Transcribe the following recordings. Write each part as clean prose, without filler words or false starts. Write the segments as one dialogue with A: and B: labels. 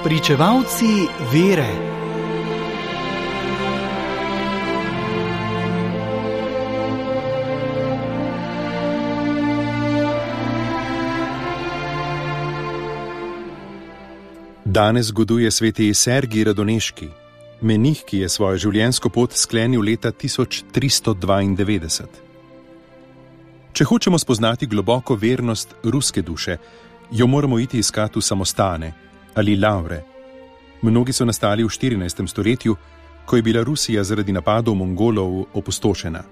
A: Pričevalci vere.
B: Danes goduje sveti Sergij Radoneški, menih, ki je svojo življenjsko pot sklenil leta 1392. Če hočemo spoznati globoko vernost ruske duše, jo moramo iti iskat v samostane ali lavre. Mnogi so nastali v 14. stoletju, ko je bila Rusija zaradi napadov Mongolov opustošena.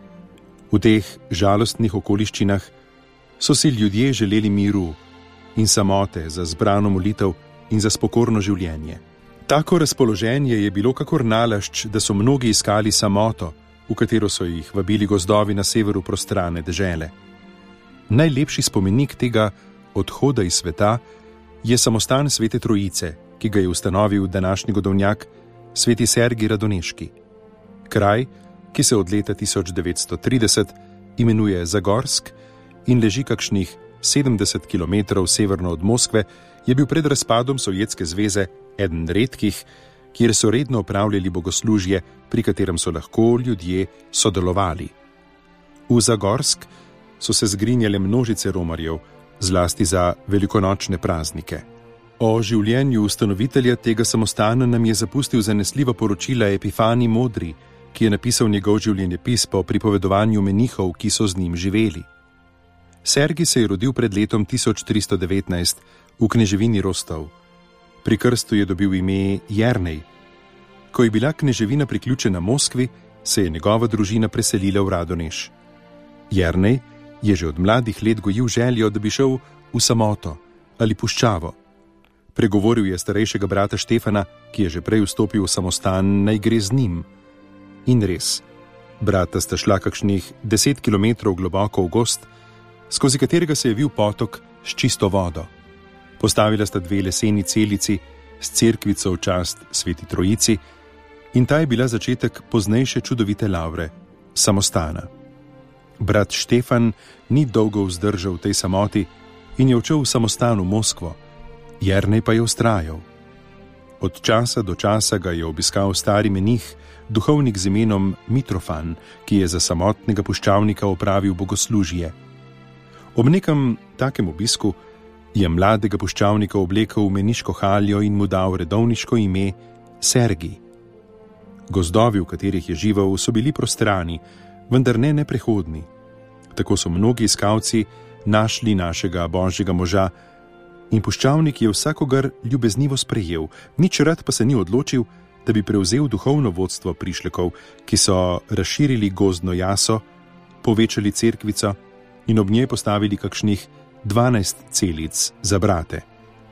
B: V teh žalostnih okoliščinah so si ljudje želeli miru in samote za zbrano molitev in za spokorno življenje. Tako razpoloženje je bilo kakor nalašč, da so mnogi iskali samoto, v katero so jih vabili gozdovi na severu prostrane dežele. Najlepši spomenik tega odhoda iz sveta je samostan Svete Trojice, ki ga je ustanovil današnji godovnjak sveti Sergij Radoneški. Kraj, ki se od leta 1930 imenuje Zagorsk in leži kakšnih 70 km severno od Moskve, je bil pred razpadom Sovjetske zveze eden redkih, kjer so redno opravljali bogoslužje, pri katerem so lahko ljudje sodelovali. V Zagorsk so se zgrinjale množice romarjev, zlasti za velikonočne praznike. O življenju ustanovitelja tega samostana nam je zapustil zanesljiva poročila Epifanij Modri, ki je napisal njegov življenjepis po pripovedovanju menihov, ki so z njim živeli. Sergij se je rodil pred letom 1319 v kneževini Rostov. Pri krstu je dobil ime Jernej. Ko je bila kneževina priključena Moskvi, se je njegova družina preselila v Radoneš. Jernej je že od mladih let gojil željo, da bi šel v samoto ali puščavo. Pregovoril je starejšega brata Štefana, ki je že prej vstopil v samostan, naj gre z njim. In res, brata sta šla kakšnih 10 kilometrov globoko v gozd, skozi katerega se je vil potok s čisto vodo. Postavila sta 2 leseni celici s cerkvico v čast Sveti Trojici in ta je bila začetek poznejše čudovite lavre, samostana. Brat Štefan ni dolgo vzdržal v tej samoti in je odšel v samostan v Moskvo, Jernej pa je vztrajal. Od časa do časa ga je obiskal stari menih, duhovnik z imenom Mitrofan, ki je za samotnega puščavnika opravil bogoslužje. Ob nekem takem obisku je mladega puščavnika oblekel v meniško haljo in mu dal redovniško ime Sergij. Gozdovi, v katerih je živel, so bili prostrani, vendar ne neprehodni. Tako so mnogi iskalci našli našega božjega moža in puščavnik je vsakogar ljubeznivo sprejel, nič rad pa se ni odločil, da bi prevzel duhovno vodstvo prišlekov, ki so razširili gozdno jaso, povečali cerkvico in ob njej postavili kakšnih 12 celic za brate.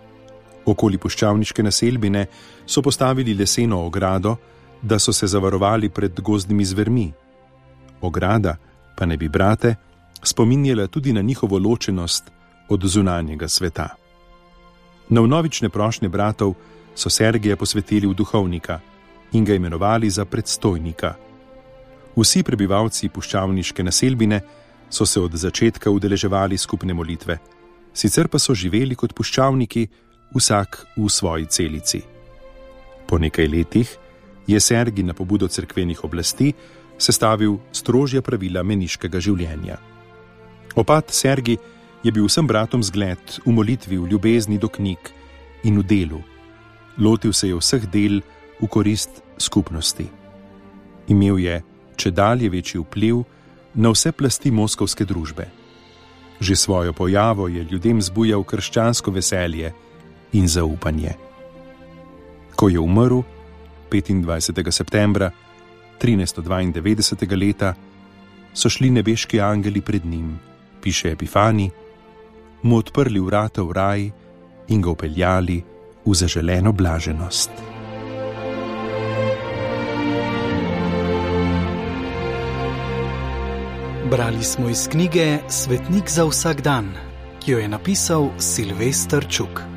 B: Okoli puščavniške naselbine so postavili leseno ogrado, da so se zavarovali pred gozdnimi zvermi. Ograda pa ne bi brate spominjala tudi na njihovo ločenost od zunanjega sveta. Na vnovične prošnje bratov so Sergija posvetili v duhovnika in ga imenovali za predstojnika. Vsi prebivalci puščavniške naselbine so se od začetka udeleževali skupne molitve, sicer pa so živeli kot puščavniki, vsak v svoji celici. Po nekaj letih je Sergij na pobudo cerkvenih oblasti sestavil strožja pravila meniškega življenja. Opat Sergij je bil vsem bratom zgled v molitvi, v ljubezni do knjig in v delu. Lotil se je vseh del v korist skupnosti. Imel je čedalje večji vpliv na vse plasti moskovske družbe. Že svojo pojavo je ljudem zbujal krščansko veselje in zaupanje. Ko je umrl 25. septembra 1392. leta, so šli nebeški angeli pred njim, piše Epifanij, mu odprli vrata v raj in ga vpeljali v zaželeno blaženost.
A: Brali smo iz knjige Svetnik za vsak dan, ki jo je napisal Silvester Čuk.